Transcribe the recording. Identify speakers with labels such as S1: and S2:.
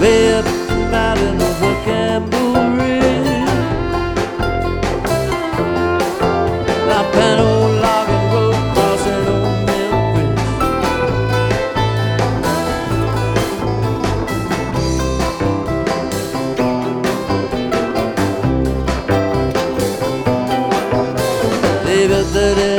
S1: way up the mountain over Campbell Ridge. I found old logging road crossing old Memphis. They built that